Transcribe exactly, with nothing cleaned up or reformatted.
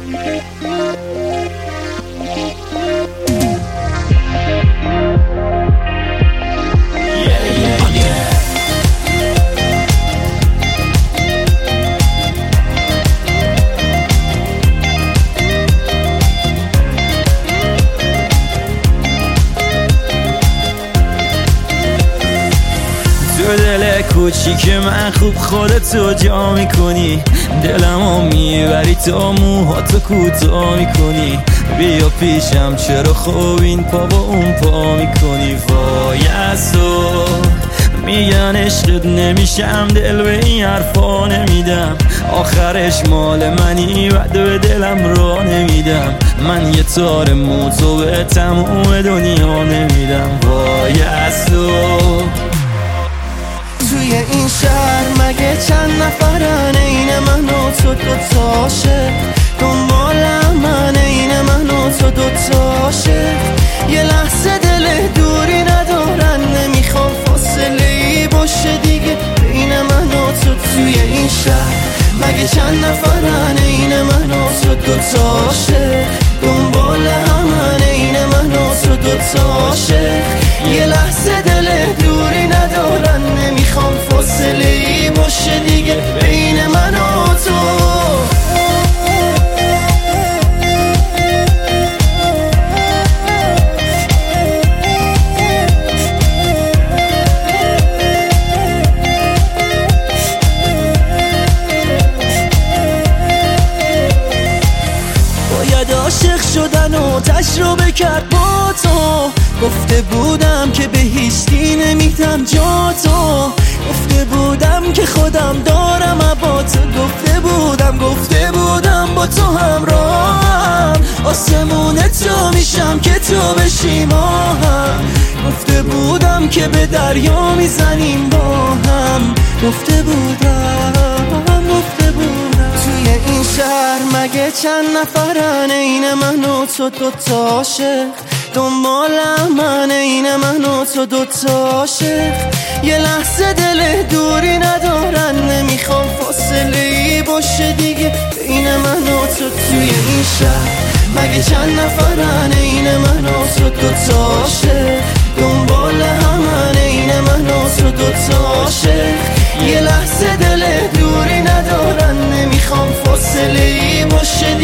تو دل کوچیک من خوب خودتو جا میکنی، دلمو میبری تا موهاتو کوتاه میکنی. بیا پیشم چرا خوب این پا با اون پا میکنی. وای از تو میگن عشقت نمیشم، دل به این حرفا نمیدم. آخرش مال منی و به دلم را نمیدم. من یه تار موتو به تموم دنیا نمیدم. وای از تو توی این شهر مگه چند نفرن این من و تو دوتاشه، دنبال من این من و تو دوتاشه. یه لحظه دل دوری ندارن، نمیخوام فاصله ای باشه دیگه بین من و تو. توی این شهر مگه چند نفرن این من و تو دوتاشه، دنبال من این من و تو دوتاشه. یه لحظه دل دوری ندارن، نمیخوام فاصله ای باشه دیگه بین من و تو. باید عاشق شدن و تجربه کرد با تو. گفته بودم که به هیچکی نمیدم جا تو. گفته بودم که خودم دارم با تو. گفته بودم گفته بودم با تو همراهم. آسمون تو میشم که تو بشی ماهم. گفته بودم که به دریا میزنیم با هم. گفته بودم گفته بودم توی این شهر مگه چند نفرن این من و تو دوتاشه، دنبال من این من و تو دوتاشه. یه لحظه دل دوری ندارن، نمیخوام فاصله ای باشه دیگه بین من و تو. توی این شهر مگه چند نفرن این من و تو دوتاشه، دنبال من این من و تو دوتاشه. یه لحظه دل دوری ندارن، نمیخوام فاصله ای باشه